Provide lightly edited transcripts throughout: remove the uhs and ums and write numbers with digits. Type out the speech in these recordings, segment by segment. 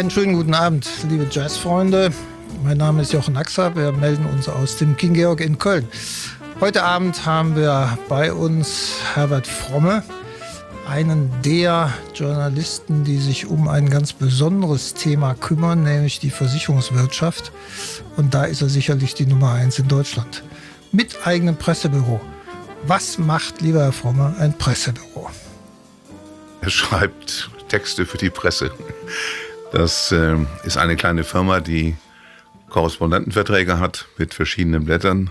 Einen schönen guten Abend, liebe Jazzfreunde. Mein Name ist Jochen Axer. Wir melden uns aus dem King Georg in Köln. Heute Abend haben wir bei uns Herbert Fromme, einen der Journalisten, die sich um ein ganz besonderes Thema kümmern, nämlich die Versicherungswirtschaft. Und da ist er sicherlich die Nummer 1 in Deutschland. Mit eigenem Pressebüro. Was macht, lieber Herr Fromme, ein Pressebüro? Er schreibt Texte für die Presse. Das ist eine kleine Firma, die Korrespondentenverträge hat mit verschiedenen Blättern.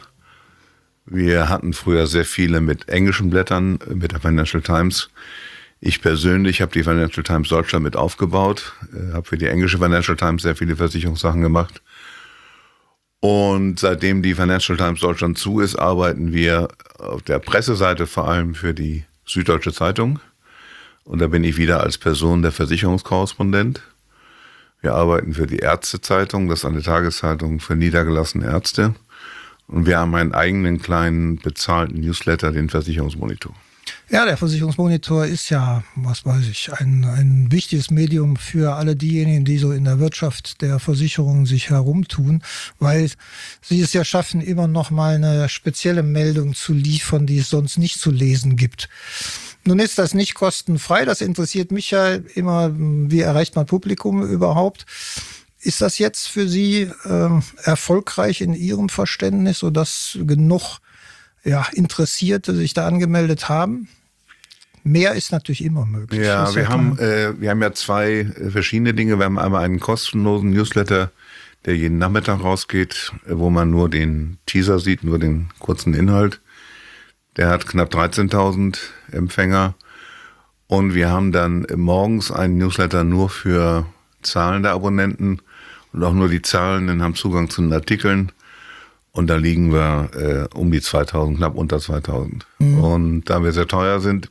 Wir hatten früher sehr viele mit englischen Blättern, mit der Financial Times. Ich persönlich habe die Financial Times Deutschland mit aufgebaut, habe für die englische Financial Times sehr viele Versicherungssachen gemacht. Und seitdem die Financial Times Deutschland zu ist, arbeiten wir auf der Presseseite vor allem für die Süddeutsche Zeitung. Und da bin ich wieder als Person der Versicherungskorrespondent. Wir arbeiten für die Ärztezeitung, das ist eine Tageszeitung für niedergelassene Ärzte. Und wir haben einen eigenen kleinen bezahlten Newsletter, den Versicherungsmonitor. Ja, der Versicherungsmonitor ist ja, was weiß ich, ein wichtiges Medium für alle diejenigen, die so in der Wirtschaft der Versicherung sich herumtun, weil sie es ja schaffen, immer noch mal eine spezielle Meldung zu liefern, die es sonst nicht zu lesen gibt. Nun ist das nicht kostenfrei, das interessiert mich ja immer, wie erreicht man Publikum überhaupt. Ist das jetzt für Sie erfolgreich in Ihrem Verständnis, sodass genug Interessierte sich da angemeldet haben? Mehr ist natürlich immer möglich. Ja, wir haben ja zwei verschiedene Dinge. Wir haben einmal einen kostenlosen Newsletter, der jeden Nachmittag rausgeht, wo man nur den Teaser sieht, nur den kurzen Inhalt. Der hat knapp 13.000 Empfänger. Und wir haben dann morgens einen Newsletter nur für zahlende Abonnenten. Und auch nur die Zahlenden haben Zugang zu den Artikeln. Und da liegen wir um die 2.000, knapp unter 2.000. Und da wir sehr teuer sind,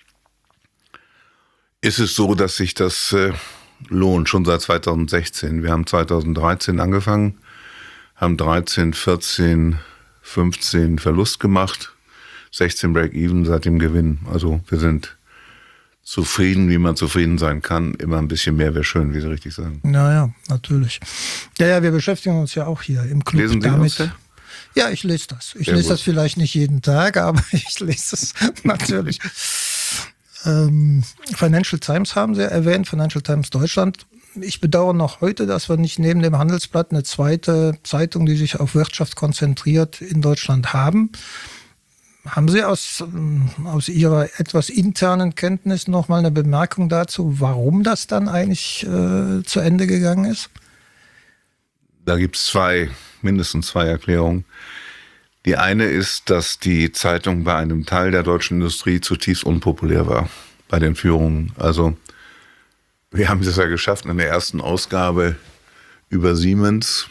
ist es so, dass sich das lohnt, schon seit 2016. Wir haben 2013 angefangen, haben 13, 14, 15 Verlust gemacht. 16 Break-Even seit dem Gewinn. Also wir sind zufrieden, wie man zufrieden sein kann. Immer ein bisschen mehr wäre schön, wie Sie richtig sagen. Ja, natürlich. Ja, wir beschäftigen uns ja auch hier im Club Lesen Sie damit. das? Ja, ich lese das. Ich lese das vielleicht nicht jeden Tag, aber ich lese es natürlich. Financial Times haben Sie erwähnt, Financial Times Deutschland. Ich bedauere noch heute, dass wir nicht neben dem Handelsblatt eine zweite Zeitung, die sich auf Wirtschaft konzentriert, in Deutschland haben. Haben Sie aus Ihrer etwas internen Kenntnis noch mal eine Bemerkung dazu, warum das dann eigentlich zu Ende gegangen ist? Da gibt es mindestens zwei Erklärungen. Die eine ist, dass die Zeitung bei einem Teil der deutschen Industrie zutiefst unpopulär war bei den Führungen. Also wir haben es ja geschafft in der ersten Ausgabe über Siemens.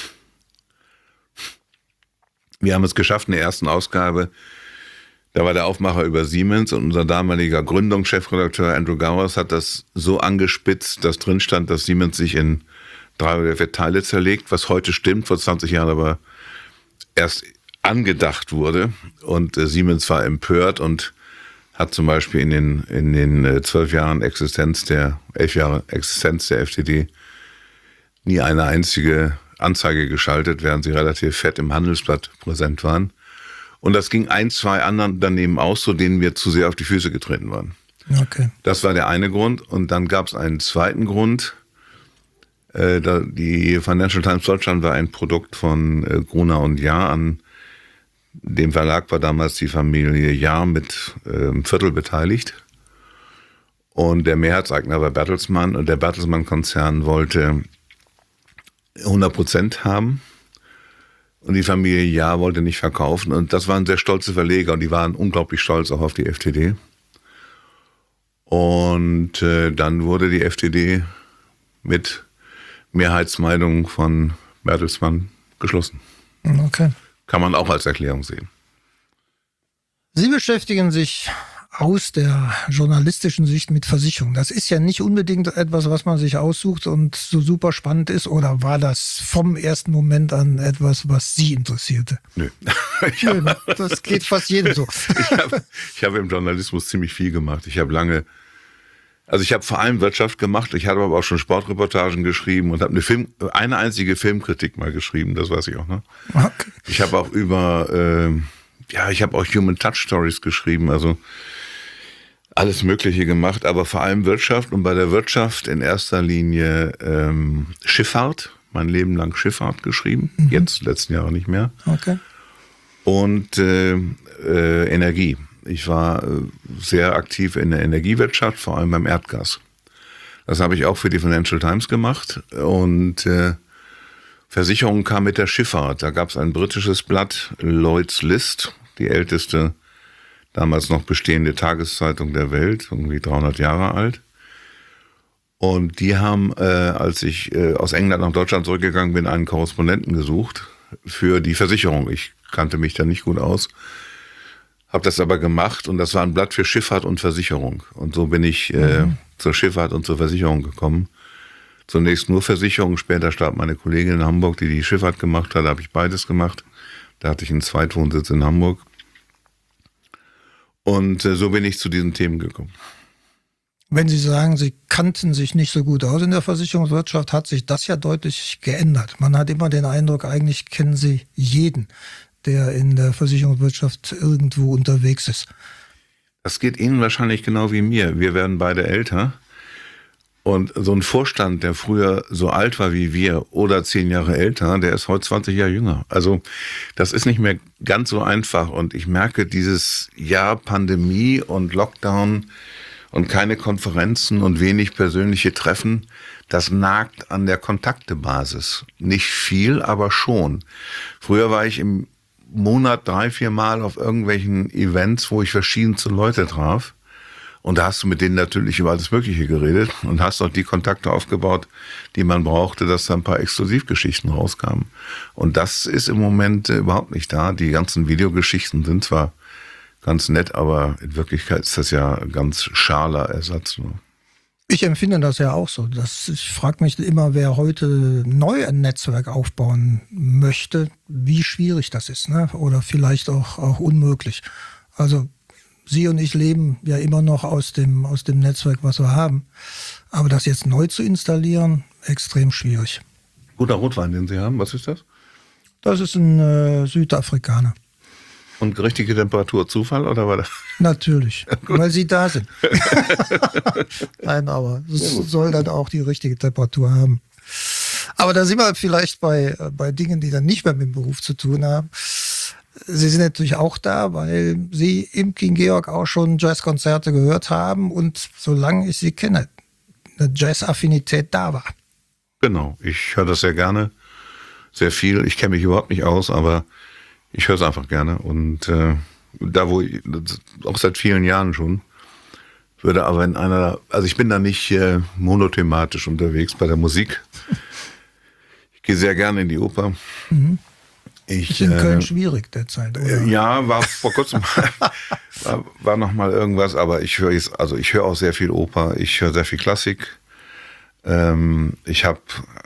Wir haben es geschafft in der ersten Ausgabe, da war der Aufmacher über Siemens und unser damaliger Gründungschefredakteur Andrew Gowers hat das so angespitzt, dass drin stand, dass Siemens sich in 3 oder 4 Teile zerlegt, was heute stimmt, vor 20 Jahren aber erst angedacht wurde. Und Siemens war empört und hat zum Beispiel in den 11 Jahren Existenz der FTD nie eine einzige Anzeige geschaltet, während sie relativ fett im Handelsblatt präsent waren. Und das ging 1, 2 anderen Unternehmen aus, so denen wir zu sehr auf die Füße getreten waren. Okay. Das war der eine Grund. Und dann gab es einen zweiten Grund. Die Financial Times Deutschland war ein Produkt von Gruner und Jahr. An dem Verlag war damals die Familie Jahr mit einem Viertel beteiligt. Und der Mehrheitseigner war Bertelsmann. Und der Bertelsmann-Konzern wollte 100% haben. Und die Familie Jahr wollte nicht verkaufen. Und das waren sehr stolze Verleger. Und die waren unglaublich stolz auch auf die FTD. Und dann wurde die FTD mit Mehrheitsmeinung von Bertelsmann geschlossen. Okay. Kann man auch als Erklärung sehen. Sie beschäftigen sich aus der journalistischen Sicht mit Versicherung. Das ist ja nicht unbedingt etwas, was man sich aussucht und so super spannend ist. Oder war das vom ersten Moment an etwas, was Sie interessierte? Nö. Das geht fast jedem so. Ich habe im Journalismus ziemlich viel gemacht. Ich habe lange Also ich habe vor allem Wirtschaft gemacht, ich habe aber auch schon Sportreportagen geschrieben und habe eine einzige Filmkritik mal geschrieben, das weiß ich auch, ne? Okay. Ich habe auch ich habe auch Human Touch Stories geschrieben, also alles Mögliche gemacht, aber vor allem Wirtschaft und bei der Wirtschaft in erster Linie Schifffahrt, mein Leben lang Schifffahrt geschrieben, jetzt letzten Jahre nicht mehr. Okay. Und Energie. Ich war sehr aktiv in der Energiewirtschaft, vor allem beim Erdgas. Das habe ich auch für die Financial Times gemacht. Und Versicherung kam mit der Schifffahrt. Da gab es ein britisches Blatt, Lloyd's List, die älteste damals noch bestehende Tageszeitung der Welt, irgendwie 300 Jahre alt. Und die haben, als ich aus England nach Deutschland zurückgegangen bin, einen Korrespondenten gesucht für die Versicherung. Ich kannte mich da nicht gut aus. Habe das aber gemacht und das war ein Blatt für Schifffahrt und Versicherung. Und so bin ich zur Schifffahrt und zur Versicherung gekommen. Zunächst nur Versicherung, später starb meine Kollegin in Hamburg, die die Schifffahrt gemacht hat, da habe ich beides gemacht. Da hatte ich einen Zweitwohnsitz in Hamburg. Und so bin ich zu diesen Themen gekommen. Wenn Sie sagen, Sie kannten sich nicht so gut aus in der Versicherungswirtschaft, hat sich das ja deutlich geändert. Man hat immer den Eindruck, eigentlich kennen Sie jeden, der in der Versicherungswirtschaft irgendwo unterwegs ist. Das geht Ihnen wahrscheinlich genau wie mir. Wir werden beide älter. Und so ein Vorstand, der früher so alt war wie wir oder 10 Jahre älter, der ist heute 20 Jahre jünger. Also das ist nicht mehr ganz so einfach. Und ich merke, dieses Jahr Pandemie und Lockdown und keine Konferenzen und wenig persönliche Treffen, das nagt an der Kontaktebasis. Nicht viel, aber schon. Früher war ich im Monat 3-4 Mal auf irgendwelchen Events, wo ich verschiedenste Leute traf. Und da hast du mit denen natürlich über alles Mögliche geredet und hast auch die Kontakte aufgebaut, die man brauchte, dass da ein paar Exklusivgeschichten rauskamen. Und das ist im Moment überhaupt nicht da. Die ganzen Videogeschichten sind zwar ganz nett, aber in Wirklichkeit ist das ja ein ganz schaler Ersatz. Ich empfinde das ja auch so. Ich frage mich immer, wer heute neu ein Netzwerk aufbauen möchte, wie schwierig das ist, ne? Oder vielleicht auch unmöglich. Also Sie und ich leben ja immer noch aus dem Netzwerk, was wir haben. Aber das jetzt neu zu installieren, extrem schwierig. Guter Rotwein, den Sie haben, was ist das? Das ist ein Südafrikaner. Und richtige Temperatur, Zufall oder war das? Natürlich, weil Sie da sind. Nein, aber es soll dann auch die richtige Temperatur haben. Aber da sind wir vielleicht bei Dingen, die dann nicht mehr mit dem Beruf zu tun haben. Sie sind natürlich auch da, weil Sie im King Georg auch schon Jazzkonzerte gehört haben und solange ich Sie kenne, eine Jazz-Affinität da war. Genau, ich höre das sehr gerne, sehr viel. Ich kenne mich überhaupt nicht aus, aber ich höre es einfach gerne. Und da wo ich, auch seit vielen Jahren schon, würde aber also ich bin da nicht monothematisch unterwegs bei der Musik. Ich gehe sehr gerne in die Oper. Mhm. Ist in Köln schwierig derzeit, oder? Ja, war vor kurzem war noch mal irgendwas, aber ich höre auch sehr viel Oper, ich höre sehr viel Klassik. Ich habe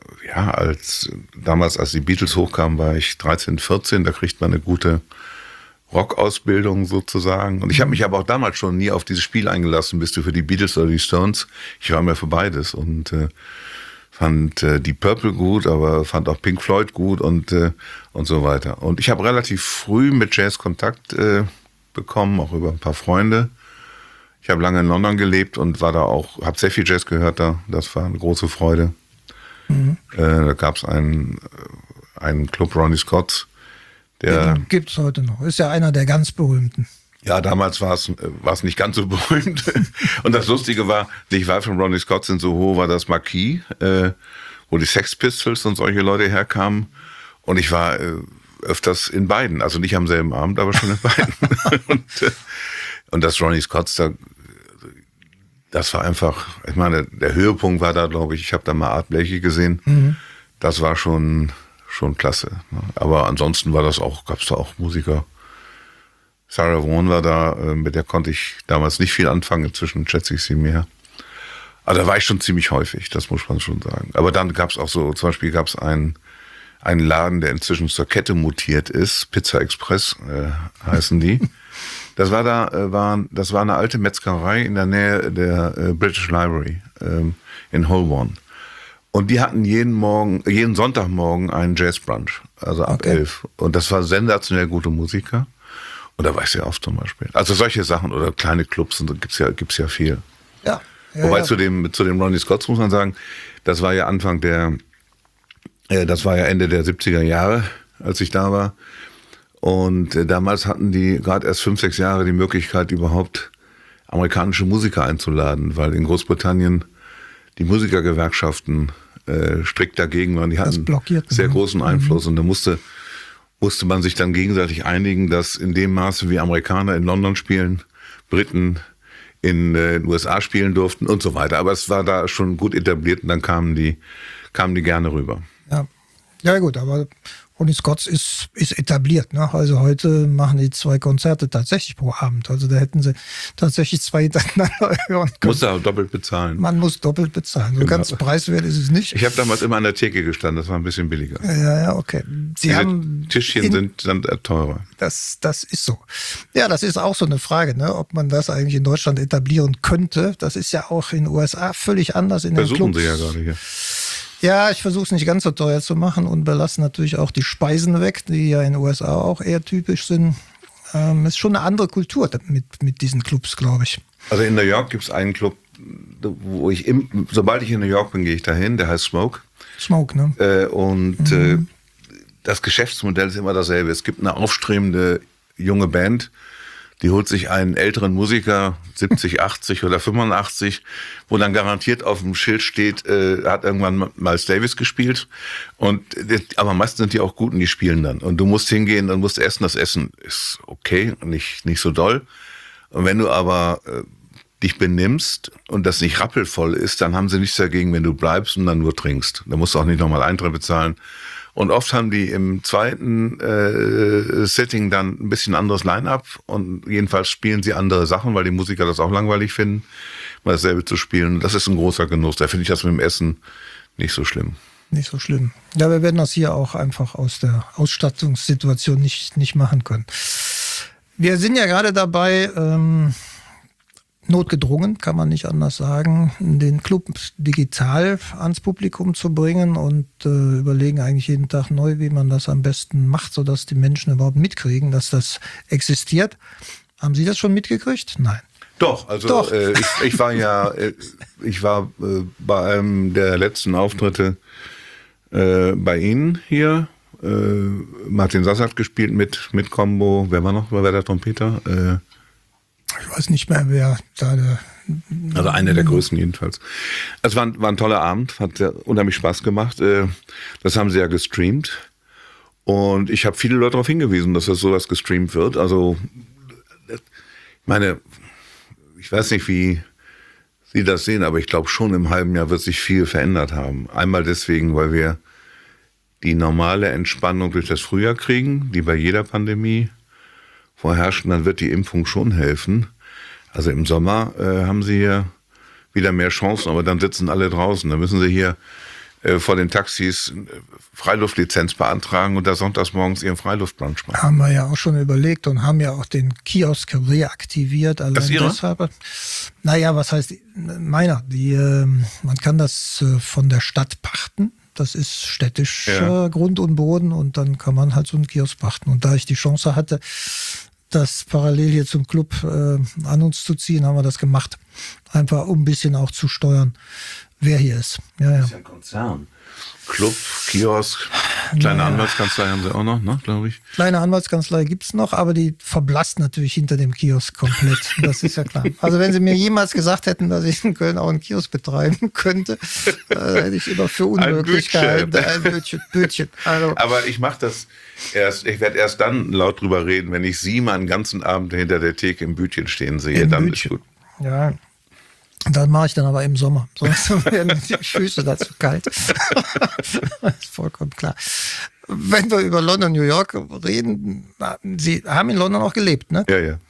damals als die Beatles hochkamen, war ich 13, 14, da kriegt man eine gute Rockausbildung sozusagen. Und ich habe mich aber auch damals schon nie auf dieses Spiel eingelassen, bist du für die Beatles oder die Stones. Ich war mir für beides und fand die Purple gut, aber fand auch Pink Floyd gut und so weiter. Und ich habe relativ früh mit Jazz Kontakt bekommen, auch über ein paar Freunde. Ich habe lange in London gelebt und war da auch, habe sehr viel Jazz gehört da. Das war eine große Freude. Mhm. Da gab es einen Club, Ronnie Scott's. Den gibt es heute noch. Ist ja einer der ganz berühmten. Ja, damals war es nicht ganz so berühmt. Und das Lustige war, nicht weit von Ronnie Scott's in Soho war das Marquis, wo die Sex Pistols und solche Leute herkamen. Und ich war öfters in beiden, also nicht am selben Abend, aber schon in beiden. und das Ronnie Scott's, das war einfach, ich meine, der Höhepunkt war da, glaube ich habe da mal Art Blakey gesehen. Mhm. Das war schon klasse. Aber ansonsten gab es da auch Musiker. Sarah Vaughan war da, mit der konnte ich damals nicht viel anfangen, inzwischen schätze ich sie mehr. Aber da war ich schon ziemlich häufig, das muss man schon sagen. Aber dann gab es auch so, zum Beispiel gab es einen Laden, der inzwischen zur Kette mutiert ist, Pizza Express heißen die. Das war eine alte Metzgerei in der Nähe der British Library in Holborn. Und die hatten jeden Sonntagmorgen einen Jazzbrunch, also ab 11. Und das war sensationell gute Musiker. Und da war ich sehr oft zum Beispiel. Also solche Sachen oder kleine Clubs, und so gibt's ja viel. Ja. Wobei zu dem Ronnie Scotts muss man sagen, das war ja das war ja Ende der 70er Jahre, als ich da war. Und damals hatten die gerade erst 5, 6 Jahre die Möglichkeit, überhaupt amerikanische Musiker einzuladen, weil in Großbritannien die Musikergewerkschaften strikt dagegen waren. Die hatten sehr großen Einfluss. Und da musste man sich dann gegenseitig einigen, dass in dem Maße, wie Amerikaner in London spielen, Briten in den USA spielen durften und so weiter. Aber es war da schon gut etabliert und dann kamen die gerne rüber. Ja gut, aber Ronnie Scotts ist etabliert. Ne? Also heute machen die 2 Konzerte tatsächlich pro Abend. Also da hätten sie tatsächlich 2 hintereinander hören können. Muss da doppelt bezahlen. Man muss doppelt bezahlen. So ganz preiswert ist es nicht. Ich habe damals immer an der Theke gestanden, das war ein bisschen billiger. Ja, okay. Tischchen sind dann teurer. Das ist so. Ja, das ist auch so eine Frage, ne? Ob man das eigentlich in Deutschland etablieren könnte. Das ist ja auch in den USA völlig anders in den Clubs. Versuchen sie ja gerade hier. Ja, ich versuche es nicht ganz so teuer zu machen und belasse natürlich auch die Speisen weg, die ja in den USA auch eher typisch sind. Ist schon eine andere Kultur mit diesen Clubs, glaube ich. Also in New York gibt es einen Club, wo sobald ich in New York bin, gehe ich dahin, der heißt Smoke. Smoke, ne? Das Geschäftsmodell ist immer dasselbe. Es gibt eine aufstrebende junge Band, die holt sich einen älteren Musiker, 70, 80 oder 85, wo dann garantiert auf dem Schild steht, hat irgendwann Miles Davis gespielt. Aber meistens sind die auch gut und die spielen dann. Und du musst hingehen und musst essen. Das Essen ist okay, nicht so doll. Und wenn du aber dich benimmst und das nicht rappelvoll ist, dann haben sie nichts dagegen, wenn du bleibst und dann nur trinkst. Da musst du auch nicht nochmal Eintritt bezahlen. Und oft haben die im zweiten Setting dann ein bisschen anderes Line-up und jedenfalls spielen sie andere Sachen, weil die Musiker das auch langweilig finden, mal dasselbe zu spielen. Das ist ein großer Genuss. Da finde ich das mit dem Essen nicht so schlimm. Nicht so schlimm. Ja, wir werden das hier auch einfach aus der Ausstattungssituation nicht machen können. Wir sind ja gerade dabei, notgedrungen, kann man nicht anders sagen, den Club digital ans Publikum zu bringen und überlegen eigentlich jeden Tag neu, wie man das am besten macht, sodass die Menschen überhaupt mitkriegen, dass das existiert. Haben Sie das schon mitgekriegt? Nein. Doch, also Doch. Ich war bei einem der letzten Auftritte bei Ihnen hier. Martin Sass hat gespielt mit Combo. Wer war noch? Wer war der Trompeter? Ich weiß nicht mehr, wer da also einer der größten jedenfalls. Es war ein toller Abend, hat unheimlich Spaß gemacht. Das haben sie ja gestreamt. Und ich habe viele Leute darauf hingewiesen, dass das sowas gestreamt wird. Also, ich meine, ich weiß nicht, wie Sie das sehen, aber ich glaube schon im halben Jahr wird sich viel verändert haben. Einmal deswegen, weil wir die normale Entspannung durch das Frühjahr kriegen, die bei jeder Pandemie vorherrscht, dann wird die Impfung schon helfen. Also im Sommer haben sie hier wieder mehr Chancen, aber dann sitzen alle draußen. Dann müssen sie hier vor den Taxis Freiluftlizenz beantragen und da sonntags morgens ihren Freiluftbrunch machen. Haben wir ja auch schon überlegt und haben ja auch den Kiosk reaktiviert. Also das ist Ihre? Deshalb, naja, was heißt meiner? Man kann das von der Stadt pachten. Das ist städtisch Grund und Boden und dann kann man halt so einen Kiosk pachten. Und da ich die Chance hatte, das parallel hier zum Club an uns zu ziehen, haben wir das gemacht. Einfach um ein bisschen auch zu steuern, wer hier ist. Ja. Das ist ja ein Konzern. Club, Kiosk, kleine Anwaltskanzlei haben sie auch noch, ne, glaube ich. Kleine Anwaltskanzlei gibt's noch, aber die verblasst natürlich hinter dem Kiosk komplett. Das ist ja klar. Also wenn sie mir jemals gesagt hätten, dass ich in Köln auch einen Kiosk betreiben könnte, hätte ich immer für unmöglich gehalten. Ein Bötchen. Also. Aber ich mache das ich werde erst dann laut drüber reden, wenn ich Sie mal einen ganzen Abend hinter der Theke im Bütchen stehen sehe. Dann ist gut. Ja. Das mache ich dann aber im Sommer. Sonst werden die Füße dazu kalt. Das ist vollkommen klar. Wenn wir über London, New York reden, Sie haben in London auch gelebt, ne? Ja. Ein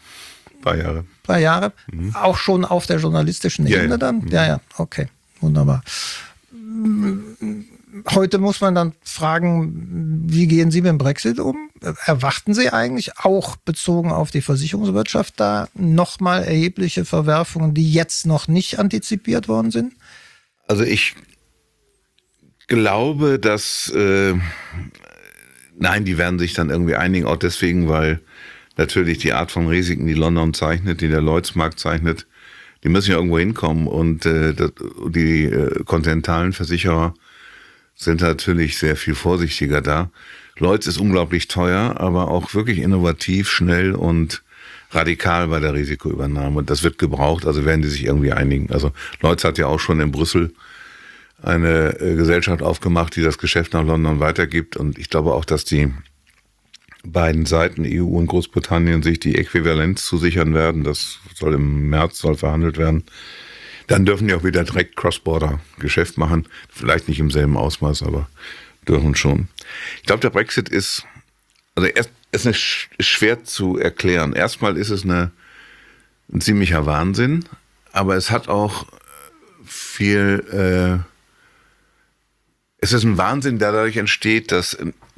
paar Jahre. Mhm. Auch schon auf der journalistischen Ebene dann? Ja, okay. Wunderbar. heute muss man dann fragen, wie gehen Sie mit dem Brexit um? Erwarten Sie eigentlich auch bezogen auf die Versicherungswirtschaft da nochmal erhebliche Verwerfungen, die jetzt noch nicht antizipiert worden sind? Also ich glaube, dass nein, die werden sich dann irgendwie einigen, auch deswegen, weil natürlich die Art von Risiken, die London zeichnet, die der Lloyds-Markt zeichnet, die müssen ja irgendwo hinkommen und die kontinentalen Versicherer sind natürlich sehr viel vorsichtiger da. Lloyds ist unglaublich teuer, aber auch wirklich innovativ, schnell und radikal bei der Risikoübernahme. Und das wird gebraucht, also werden die sich irgendwie einigen. Also Lloyds hat ja auch schon in Brüssel eine Gesellschaft aufgemacht, die das Geschäft nach London weitergibt. Und ich glaube auch, dass die beiden Seiten, EU und Großbritannien, sich die Äquivalenz zusichern werden. Das soll im März verhandelt werden. Dann dürfen die auch wieder direkt Cross-Border-Geschäft machen. Vielleicht nicht im selben Ausmaß, aber dürfen schon. Ich glaube, der Brexit ist schwer zu erklären. Erstmal ist es ein ziemlicher Wahnsinn, aber es hat auch viel... Es ist ein Wahnsinn, der dadurch entsteht, dass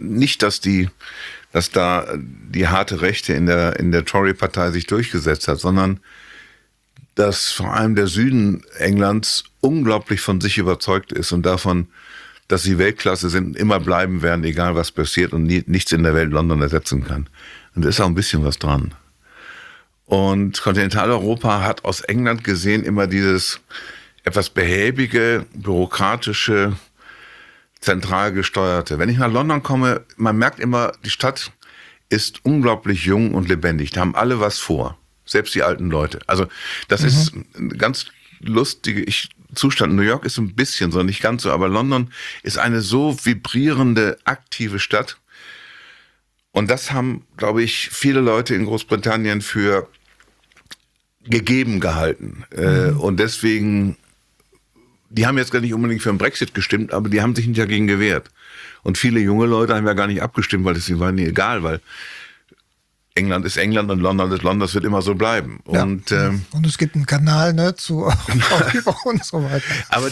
da die harte Rechte in der Tory-Partei sich durchgesetzt hat, sondern dass vor allem der Süden Englands unglaublich von sich überzeugt ist und davon, dass sie Weltklasse sind, immer bleiben werden, egal was passiert und nichts in der Welt London ersetzen kann. Und da ist auch ein bisschen was dran. Und Kontinentaleuropa hat aus England gesehen immer dieses etwas behäbige, bürokratische, zentral gesteuerte. Wenn ich nach London komme, man merkt immer, die Stadt ist unglaublich jung und lebendig. Da haben alle was vor. Selbst die alten Leute. Also das ist ein ganz lustiger Zustand. New York ist ein bisschen so, nicht ganz so, aber London ist eine so vibrierende, aktive Stadt. Und das haben, glaube ich, viele Leute in Großbritannien für gegeben gehalten. Und deswegen... Die haben jetzt gar nicht unbedingt für den Brexit gestimmt, aber die haben sich nicht dagegen gewehrt. Und viele junge Leute haben ja gar nicht abgestimmt, weil es ihnen war nie egal, weil England ist England und London ist London, das wird immer so bleiben. Ja. Und es gibt einen Kanal, ne, zu Europa und so weiter. Aber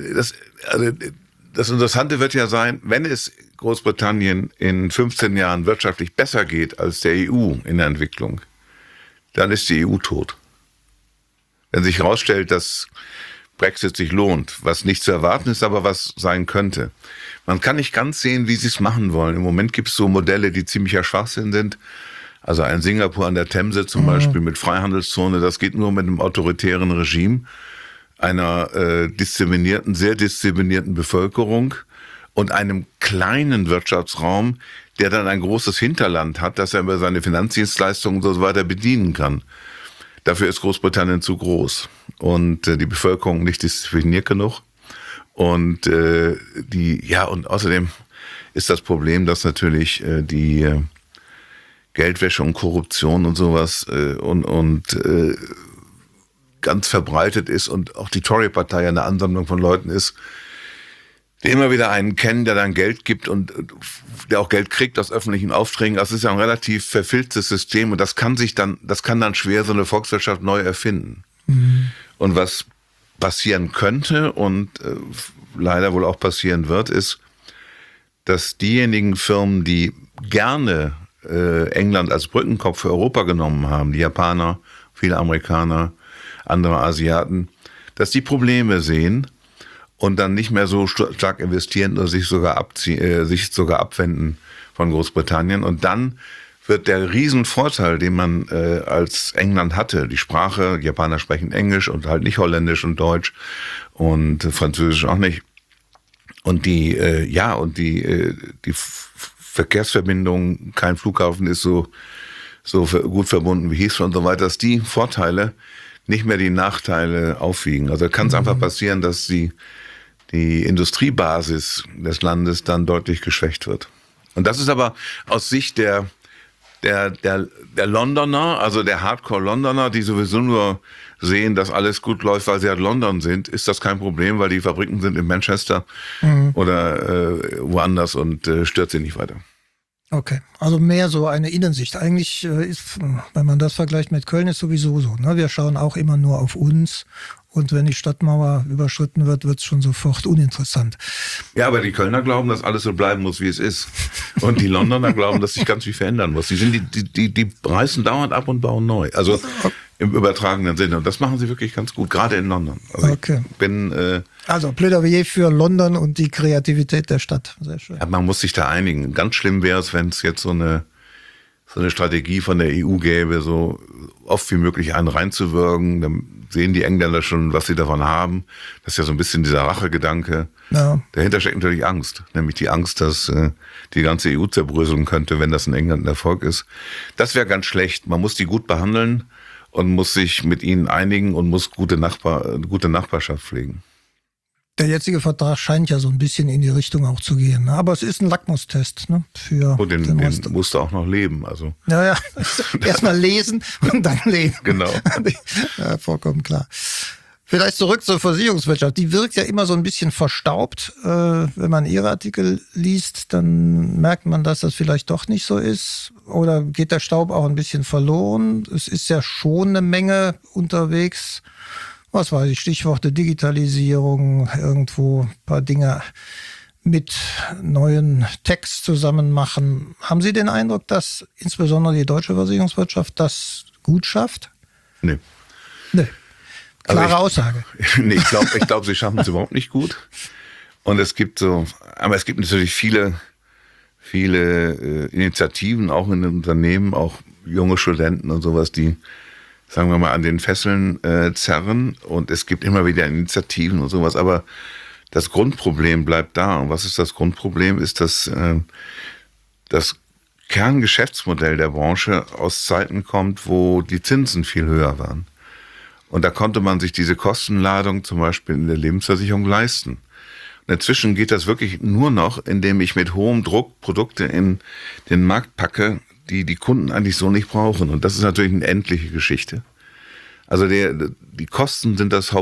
das Interessante wird ja sein, wenn es Großbritannien in 15 Jahren wirtschaftlich besser geht als der EU in der Entwicklung, dann ist die EU tot. Wenn sich herausstellt, dass Brexit sich lohnt, was nicht zu erwarten ist, aber was sein könnte. Man kann nicht ganz sehen, wie sie es machen wollen. Im Moment gibt es so Modelle, die ziemlicher Schwachsinn sind. Also ein Singapur an der Themse zum Beispiel mit Freihandelszone, das geht nur mit einem autoritären Regime, einer sehr disziplinierten Bevölkerung und einem kleinen Wirtschaftsraum, der dann ein großes Hinterland hat, das er über seine Finanzdienstleistungen und so weiter bedienen kann. Dafür ist Großbritannien zu groß und die Bevölkerung nicht diszipliniert genug. Und und außerdem ist das Problem, dass natürlich die Geldwäsche und Korruption und sowas ganz verbreitet ist und auch die Tory-Partei eine Ansammlung von Leuten ist, die immer wieder einen kennen, der dann Geld gibt und der auch Geld kriegt aus öffentlichen Aufträgen. Das ist ja ein relativ verfilztes System und das kann dann schwer so eine Volkswirtschaft neu erfinden. Mhm. Und was passieren könnte und leider wohl auch passieren wird, ist, dass diejenigen Firmen, die gerne England als Brückenkopf für Europa genommen haben, die Japaner, viele Amerikaner, andere Asiaten, dass die Probleme sehen und dann nicht mehr so stark investieren oder sich sogar abwenden von Großbritannien. Und dann wird der Riesenvorteil, den man als England hatte, die Sprache, die Japaner sprechen Englisch und halt nicht Holländisch und Deutsch und Französisch auch nicht. Und die Verkehrsverbindung, kein Flughafen ist so gut verbunden wie Heathrow und so weiter, dass die Vorteile nicht mehr die Nachteile aufwiegen. Also kann es einfach passieren, dass die Industriebasis des Landes dann deutlich geschwächt wird. Und das ist aber aus Sicht der Londoner, also der Hardcore-Londoner, die sowieso nur sehen, dass alles gut läuft, weil sie halt London sind, ist das kein Problem, weil die Fabriken sind in Manchester oder woanders und stört sie nicht weiter. Okay, also mehr so eine Innensicht. Eigentlich ist, wenn man das vergleicht mit Köln, ist sowieso so. Ne? Wir schauen auch immer nur auf uns Und wenn die Stadtmauer überschritten wird, wird es schon sofort uninteressant. Ja, aber die Kölner glauben, dass alles so bleiben muss, wie es ist. Und die Londoner glauben, dass sich ganz viel verändern muss. Die reißen dauernd ab und bauen neu. Also im übertragenen Sinne. Und das machen sie wirklich ganz gut, gerade in London. Also okay. Also Plädoyer für London und die Kreativität der Stadt. Sehr schön. Ja, man muss sich da einigen. Ganz schlimm wäre es, wenn es jetzt so eine Strategie von der EU gäbe, so oft wie möglich einen reinzuwirken. Dann sehen die Engländer schon, was sie davon haben. Das ist ja so ein bisschen dieser Rachegedanke. Ja. Dahinter steckt natürlich Angst. Nämlich die Angst, dass die ganze EU zerbröseln könnte, wenn das in England ein Erfolg ist. Das wäre ganz schlecht. Man muss die gut behandeln und muss sich mit ihnen einigen und muss gute Nachbarschaft pflegen. Der jetzige Vertrag scheint ja so ein bisschen in die Richtung auch zu gehen. Ne? Aber es ist ein Lackmustest, ne? Den musst du auch noch leben. Also. Ja. Erstmal lesen und dann leben. Genau. Ja, vollkommen klar. Vielleicht zurück zur Versicherungswirtschaft. Die wirkt ja immer so ein bisschen verstaubt. Wenn man ihre Artikel liest, dann merkt man, dass das vielleicht doch nicht so ist. Oder geht der Staub auch ein bisschen verloren? Es ist ja schon eine Menge unterwegs. Was weiß ich, Stichworte Digitalisierung, irgendwo ein paar Dinge mit neuen Text zusammen machen. Haben Sie den Eindruck, dass insbesondere die deutsche Versicherungswirtschaft das gut schafft? Nee. Klare Aussage. Nee, ich glaube, sie schaffen es überhaupt nicht gut. Und es gibt natürlich viele Initiativen, auch in den Unternehmen, auch junge Studenten und sowas, die, sagen wir mal, an den Fesseln zerren. Und es gibt immer wieder Initiativen und sowas. Aber das Grundproblem bleibt da. Und was ist das Grundproblem? Ist, dass das Kerngeschäftsmodell der Branche aus Zeiten kommt, wo die Zinsen viel höher waren. Und da konnte man sich diese Kostenladung zum Beispiel in der Lebensversicherung leisten. Und inzwischen geht das wirklich nur noch, indem ich mit hohem Druck Produkte in den Markt packe, die Kunden eigentlich so nicht brauchen. Und das ist natürlich eine endliche Geschichte. Also die Kosten sind das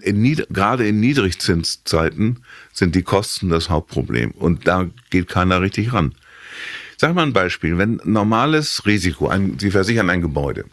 gerade in Niedrigzinszeiten sind die Kosten das Hauptproblem. Und da geht keiner richtig ran. Sag mal ein Beispiel. Wenn normales Risiko, Sie versichern ein Gebäude,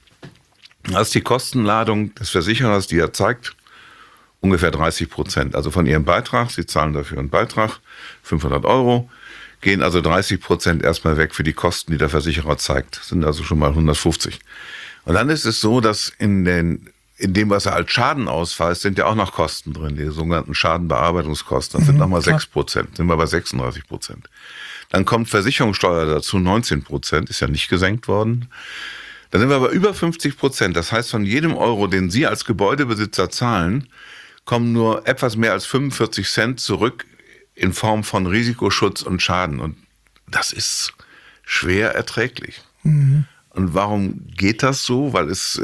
da ist die Kostenladung des Versicherers, die er zeigt, ungefähr 30%. Also von Ihrem Beitrag, Sie zahlen dafür einen Beitrag, 500 €, gehen also 30% erstmal weg für die Kosten, die der Versicherer zeigt. Das sind also schon mal 150. Und dann ist es so, dass in dem, was er als Schaden ausweist, sind ja auch noch Kosten drin, die sogenannten Schadenbearbeitungskosten. Das sind nochmal 6%, sind wir bei 36%. Dann kommt Versicherungssteuer dazu, 19%, ist ja nicht gesenkt worden. Dann sind wir aber über 50%. Das heißt, von jedem Euro, den Sie als Gebäudebesitzer zahlen, kommen nur etwas mehr als 45 Cent zurück in Form von Risikoschutz und Schaden. Und das ist schwer erträglich. Mhm. Und warum geht das so? Weil es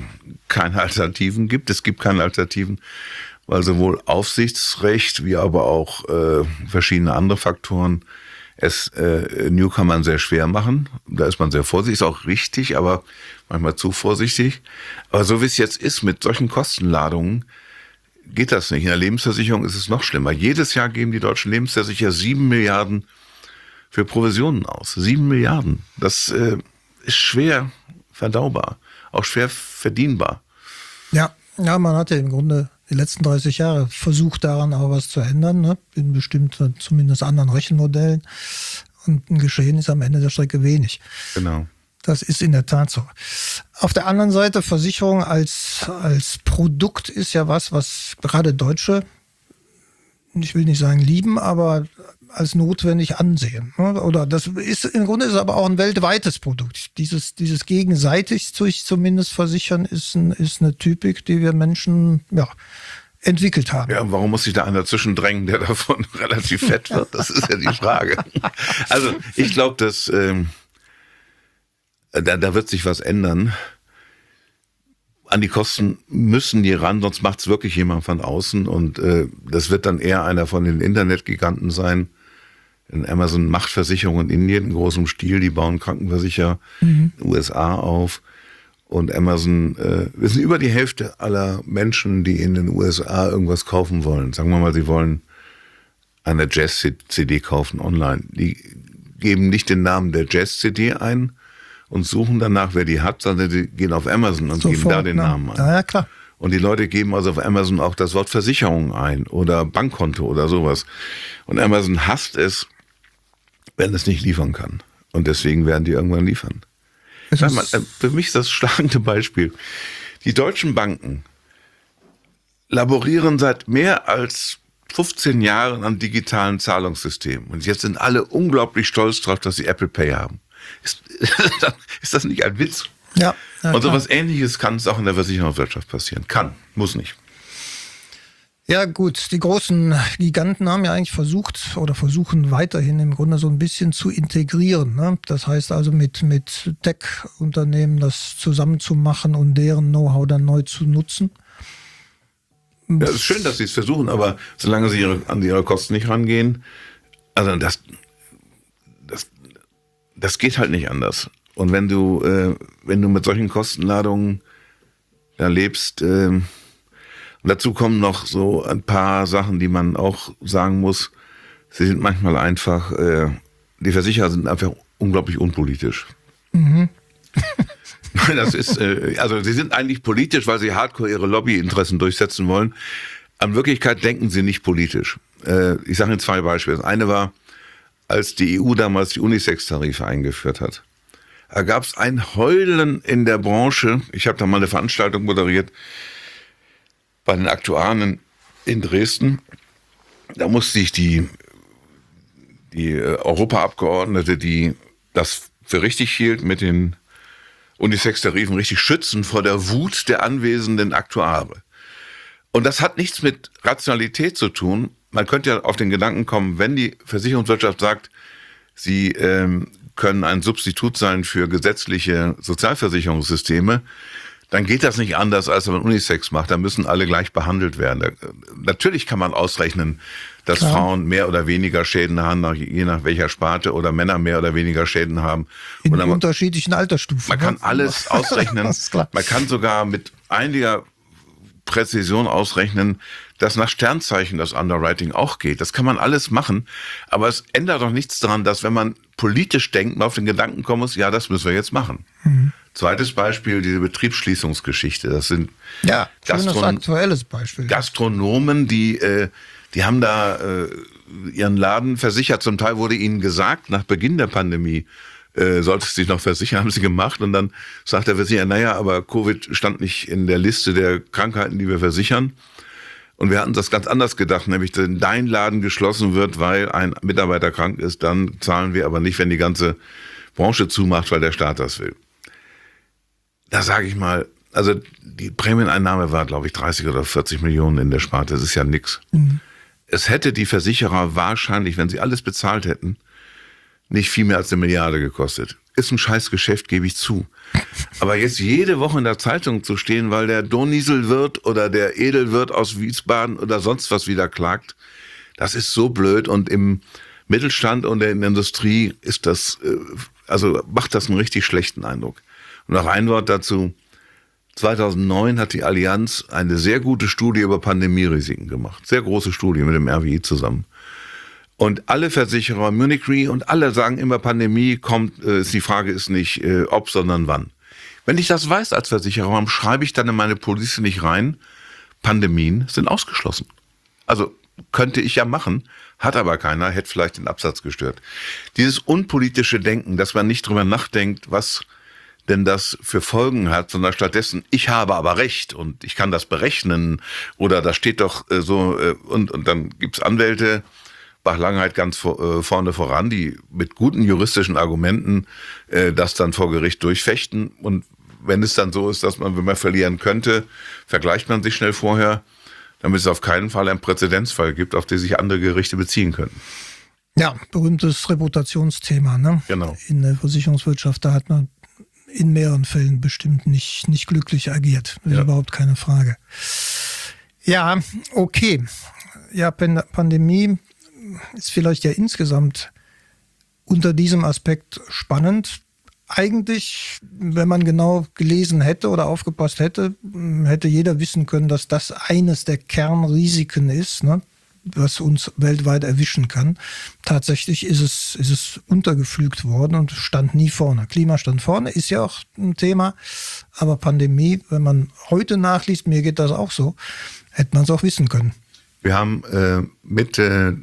keine Alternativen gibt. Es gibt keine Alternativen, weil sowohl Aufsichtsrecht wie aber auch verschiedene andere Faktoren es Newcomern sehr schwer machen. Da ist man sehr vorsichtig, ist auch richtig, aber manchmal zu vorsichtig. Aber so wie es jetzt ist, mit solchen Kostenladungen, geht das nicht. In der Lebensversicherung ist es noch schlimmer. Jedes Jahr geben die deutschen Lebensversicherer 7 Milliarden für Provisionen aus. 7 Milliarden. Das ist schwer verdaubar, auch schwer verdienbar. Ja, man hat ja im Grunde die letzten 30 Jahre versucht, daran auch was zu ändern, ne? In bestimmten, zumindest anderen Rechenmodellen. Und ein Geschehen ist am Ende der Strecke wenig. Genau. Das ist in der Tat so. Auf der anderen Seite, Versicherung als Produkt ist ja was gerade Deutsche, ich will nicht sagen lieben, aber als notwendig ansehen. Oder das ist im Grunde ist aber auch ein weltweites Produkt. Dieses gegenseitig sich zumindest versichern ist eine Typik, die wir Menschen entwickelt haben. Ja, warum muss sich da einer zwischendrängen, der davon relativ fett wird? Das ist ja die Frage. Also ich glaube, dass da wird sich was ändern. An die Kosten müssen die ran, sonst macht es wirklich jemand von außen. Und das wird dann eher einer von den Internetgiganten sein. In Amazon macht Versicherungen in Indien in großem Stil. Die bauen Krankenversicherer in den USA auf. Und Amazon, wir sind über die Hälfte aller Menschen, die in den USA irgendwas kaufen wollen. Sagen wir mal, sie wollen eine Jazz-CD kaufen online. Die geben nicht den Namen der Jazz-CD ein und suchen danach, wer die hat, sondern die gehen auf Amazon und geben da den Namen ein. Ja, klar. Und die Leute geben also auf Amazon auch das Wort Versicherung ein oder Bankkonto oder sowas. Und Amazon hasst es, wenn es nicht liefern kann. Und deswegen werden die irgendwann liefern. Für mich ist das schlagende Beispiel. Die deutschen Banken laborieren seit mehr als 15 Jahren an digitalen Zahlungssystemen. Und jetzt sind alle unglaublich stolz darauf, dass sie Apple Pay haben. Ist das nicht ein Witz? Ja. Und so was Ähnliches kann es auch in der Versicherungswirtschaft passieren. Kann, muss nicht. Ja gut, die großen Giganten haben ja eigentlich versucht oder versuchen weiterhin im Grunde so ein bisschen zu integrieren. Ne? Das heißt also mit Tech-Unternehmen das zusammenzumachen und deren Know-how dann neu zu nutzen. Ja, es ist schön, dass sie es versuchen, aber solange sie an ihre Kosten nicht rangehen, also das geht halt nicht anders. Und wenn du mit solchen Kostenladungen da lebst, und dazu kommen noch so ein paar Sachen, die man auch sagen muss, sie sind manchmal einfach, die Versicherer sind einfach unglaublich unpolitisch. Mhm. Das ist, also sie sind eigentlich politisch, weil sie hardcore ihre Lobbyinteressen durchsetzen wollen. In Wirklichkeit denken sie nicht politisch. Ich sage Ihnen 2 Beispiele. Das eine war, als die EU damals die Unisex-Tarife eingeführt hat. Da gab es ein Heulen in der Branche. Ich habe da mal eine Veranstaltung moderiert bei den Aktuaren in Dresden. Da musste sich die Europaabgeordnete, die das für richtig hielt, mit den Unisex-Tarifen richtig schützen vor der Wut der anwesenden Aktuare. Und das hat nichts mit Rationalität zu tun. Man könnte ja auf den Gedanken kommen, wenn die Versicherungswirtschaft sagt, sie können ein Substitut sein für gesetzliche Sozialversicherungssysteme, dann geht das nicht anders, als wenn man Unisex macht. Da müssen alle gleich behandelt werden. Natürlich kann man ausrechnen, dass Frauen mehr oder weniger Schäden haben, je nach welcher Sparte, oder Männer mehr oder weniger Schäden haben. In unterschiedlichen Altersstufen. Man kann alles ausrechnen. Man kann sogar mit einiger Präzision ausrechnen, dass nach Sternzeichen das Underwriting auch geht. Das kann man alles machen. Aber es ändert doch nichts daran, dass wenn man politisch denkt, man auf den Gedanken kommen muss, ja, das müssen wir jetzt machen. Mhm. Zweites Beispiel, diese Betriebsschließungsgeschichte. Das sind aktuelles Beispiel. Gastronomen, die haben da ihren Laden versichert. Zum Teil wurde ihnen gesagt, nach Beginn der Pandemie, solltest du dich noch versichern, haben sie gemacht. Und dann sagt der Versicherer, naja, aber Covid stand nicht in der Liste der Krankheiten, die wir versichern. Und wir hatten das ganz anders gedacht, nämlich wenn dein Laden geschlossen wird, weil ein Mitarbeiter krank ist, dann zahlen wir aber nicht, wenn die ganze Branche zumacht, weil der Staat das will. Da sage ich mal, also die Prämieneinnahme war, glaube ich, 30 oder 40 Millionen in der Sparte. Das ist ja nix. Mhm. Es hätte die Versicherer wahrscheinlich, wenn sie alles bezahlt hätten, nicht viel mehr als 1 Milliarde gekostet. Ist ein Scheißgeschäft, gebe ich zu. Aber jetzt jede Woche in der Zeitung zu stehen, weil der Donieselwirt oder der Edelwirt aus Wiesbaden oder sonst was wieder klagt, das ist so blöd. Und im Mittelstand und in der Industrie ist das, also macht das einen richtig schlechten Eindruck. Und noch ein Wort dazu. 2009 hat die Allianz eine sehr gute Studie über Pandemierisiken gemacht. Sehr große Studie mit dem RWI zusammen. Und alle Versicherer, Munich Re und alle sagen immer, Pandemie kommt, die Frage ist nicht ob, sondern wann. Wenn ich das weiß als Versicherer, warum schreibe ich dann in meine Police nicht rein, Pandemien sind ausgeschlossen. Also könnte ich ja machen, hat aber keiner, hätte vielleicht den Absatz gestört. Dieses unpolitische Denken, dass man nicht drüber nachdenkt, was denn das für Folgen hat, sondern stattdessen, ich habe aber Recht und ich kann das berechnen oder da steht doch so und dann gibt's Anwälte, Bach-Langheit ganz vorne voran, die mit guten juristischen Argumenten das dann vor Gericht durchfechten. Und wenn es dann so ist, dass man, wenn man verlieren könnte, vergleicht man sich schnell vorher, damit es auf keinen Fall einen Präzedenzfall gibt, auf den sich andere Gerichte beziehen könnten. Ja, berühmtes Reputationsthema, ne? Genau. In der Versicherungswirtschaft, da hat man in mehreren Fällen bestimmt nicht glücklich agiert. Das ist überhaupt keine Frage. Ja, okay. Ja, Pandemie ist vielleicht ja insgesamt unter diesem Aspekt spannend. Eigentlich, wenn man genau gelesen hätte oder aufgepasst hätte, hätte jeder wissen können, dass das eines der Kernrisiken ist, ne? was uns weltweit erwischen kann. Tatsächlich ist es untergepflügt worden und stand nie vorne. Klima stand vorne, ist ja auch ein Thema. Aber Pandemie, wenn man heute nachliest, mir geht das auch so, hätte man es auch wissen können. Wir haben Mitte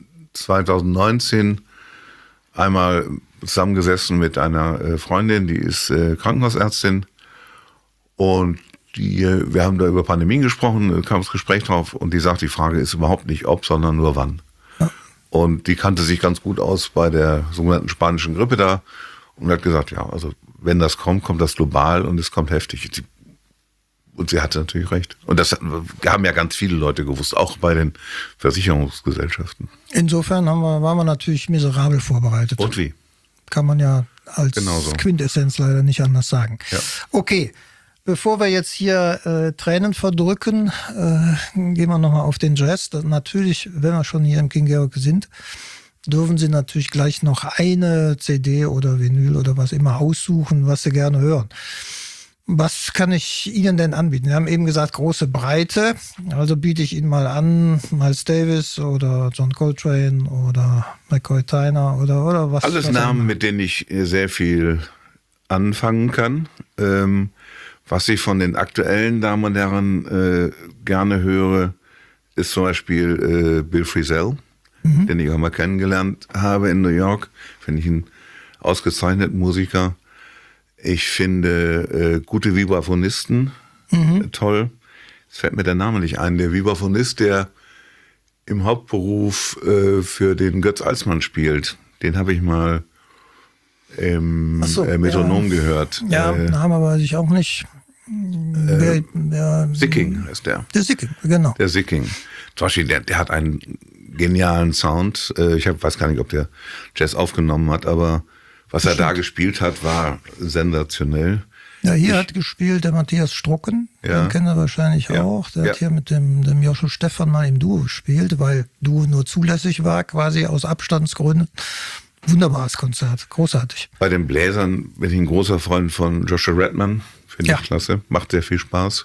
2019 einmal zusammengesessen mit einer Freundin, die ist Krankenhausärztin, und wir haben da über Pandemien gesprochen, kam das Gespräch drauf, und die sagt, die Frage ist überhaupt nicht ob, sondern nur wann. Ja. Und die kannte sich ganz gut aus bei der sogenannten spanischen Grippe da und hat gesagt, ja, also wenn das kommt, kommt das global und es kommt heftig. Und sie hatte natürlich recht. Und das haben ja ganz viele Leute gewusst, auch bei den Versicherungsgesellschaften. Insofern waren wir natürlich miserabel vorbereitet. Und wie? Kann man ja als Quintessenz leider nicht anders sagen. Ja. Okay, bevor wir jetzt hier Tränen verdrücken, gehen wir nochmal auf den Jazz. Natürlich, wenn wir schon hier im King Georg sind, dürfen Sie natürlich gleich noch eine CD oder Vinyl oder was immer aussuchen, was Sie gerne hören. Was kann ich Ihnen denn anbieten? Wir haben eben gesagt, große Breite. Also biete ich Ihnen mal an, Miles Davis oder John Coltrane oder McCoy Tyner oder was. Alles Namen, mit denen ich sehr viel anfangen kann. Was ich von den aktuellen Damen und Herren gerne höre, ist zum Beispiel Bill Frisell, den ich auch mal kennengelernt habe in New York. Finde ich einen ausgezeichneten Musiker. Ich finde gute Vibraphonisten toll. Es fällt mir der Name nicht ein. Der Vibraphonist, der im Hauptberuf für den Götz Alsmann spielt, den habe ich mal im Metronom gehört. Ja, Name weiß ich auch nicht. Sicking heißt der. Der Sicking, genau. Der Sicking. Zum Beispiel, der hat einen genialen Sound. Ich weiß gar nicht, ob der Jazz aufgenommen hat, aber was er da gespielt hat, war sensationell. Ja, hier hat gespielt der Matthias Strucken, den kennen Sie wahrscheinlich auch. Der hat hier mit dem Joshua Stephan mal im Duo gespielt, weil Duo nur zulässig war, quasi aus Abstandsgründen. Wunderbares Konzert, großartig. Bei den Bläsern bin ich ein großer Freund von Joshua Redman, finde ich klasse, macht sehr viel Spaß.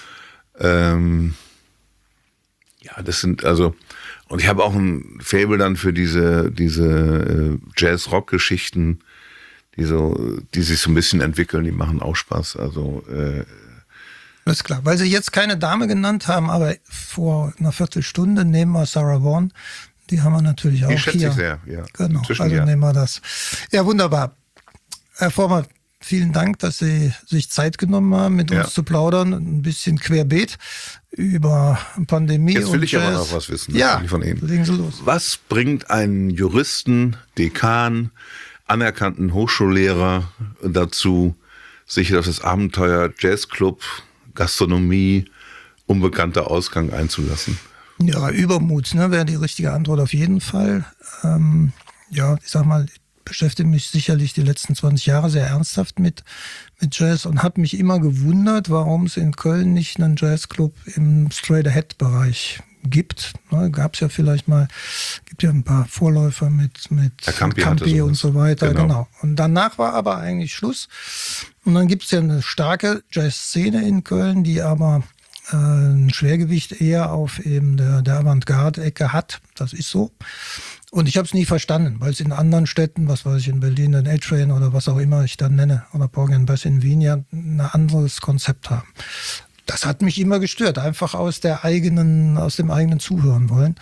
Das sind also, und ich habe auch ein Faible dann für diese Jazz-Rock-Geschichten, die sich so ein bisschen entwickeln, die machen auch Spaß. Also alles klar, weil Sie jetzt keine Dame genannt haben, aber vor einer Viertelstunde nehmen wir Sarah Vaughan. Die haben wir natürlich auch hier. Die schätze ich sehr, ja. Genau, also nehmen wir das. Ja, wunderbar. Herr Vormann, vielen Dank, dass Sie sich Zeit genommen haben, mit uns zu plaudern. Ein bisschen querbeet über Pandemie. Jetzt will ich aber noch was wissen von Ihnen. Legen Sie los. Was bringt einen Juristen, Dekan, anerkannten Hochschullehrer dazu, sich auf das Abenteuer Jazzclub, Gastronomie, unbekannter Ausgang einzulassen? Ja, Übermut, wäre die richtige Antwort auf jeden Fall. Ich sag mal, ich beschäftige mich sicherlich die letzten 20 Jahre sehr ernsthaft mit Jazz und habe mich immer gewundert, warum es in Köln nicht einen Jazzclub im Straight-Ahead-Bereich gibt. Gab es ja vielleicht mal, gibt ja ein paar Vorläufer mit Campi und so weiter. Genau. Und danach war aber eigentlich Schluss. Und dann gibt es ja eine starke Jazz-Szene in Köln, die aber ein Schwergewicht eher auf eben der Avantgarde-Ecke hat. Das ist so. Und ich habe es nie verstanden, weil es in anderen Städten, was weiß ich, in Berlin, in A-Train oder was auch immer ich dann nenne, oder Porgy and Bess in Wien, ja ein anderes Konzept haben. Das hat mich immer gestört, einfach aus dem eigenen Zuhören wollen.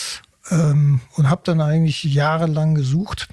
Und habe dann eigentlich jahrelang gesucht,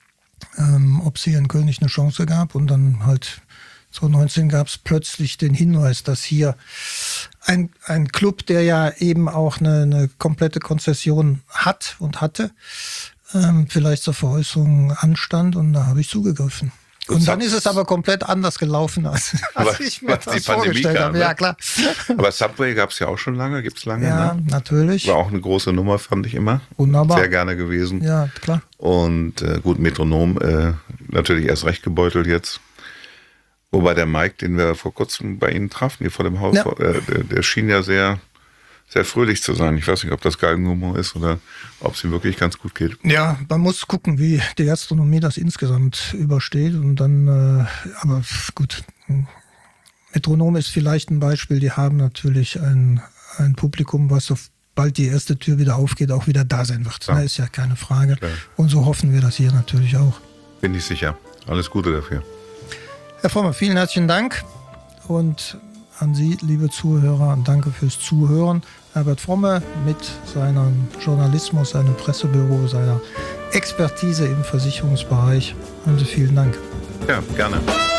ob es hier in Köln nicht eine Chance gab. Und dann halt 2019 gab es plötzlich den Hinweis, dass hier ein Club, der ja eben auch eine komplette Konzession hat und hatte, vielleicht zur Veräußerung anstand, und da habe ich zugegriffen. Und dann ist es aber komplett anders gelaufen, als ich mir das vorgestellt habe. Ja, klar. Aber Subway gab es ja auch schon lange, gibt es lange. Ja, natürlich. War auch eine große Nummer, fand ich immer. Wunderbar. Sehr gerne gewesen. Ja, klar. Und gut, Metronom natürlich erst recht gebeutelt jetzt. Wobei der Mike, den wir vor kurzem bei Ihnen trafen, hier vor dem Haus, der schien ja sehr, sehr fröhlich zu sein. Ich weiß nicht, ob das Galgenhumor ist oder ob es ihm wirklich ganz gut geht. Ja, man muss gucken, wie die Gastronomie das insgesamt übersteht. Und dann, aber gut, Metronom ist vielleicht ein Beispiel. Die haben natürlich ein Publikum, was so bald die erste Tür wieder aufgeht, auch wieder da sein wird. Ja. Ist ja keine Frage. Klar. Und so hoffen wir das hier natürlich auch. Bin ich sicher. Alles Gute dafür. Herr Frommer, vielen herzlichen Dank und an Sie, liebe Zuhörer, danke fürs Zuhören. Herbert Fromme mit seinem Journalismus, seinem Pressebüro, seiner Expertise im Versicherungsbereich. Haben Sie vielen Dank. Ja, gerne.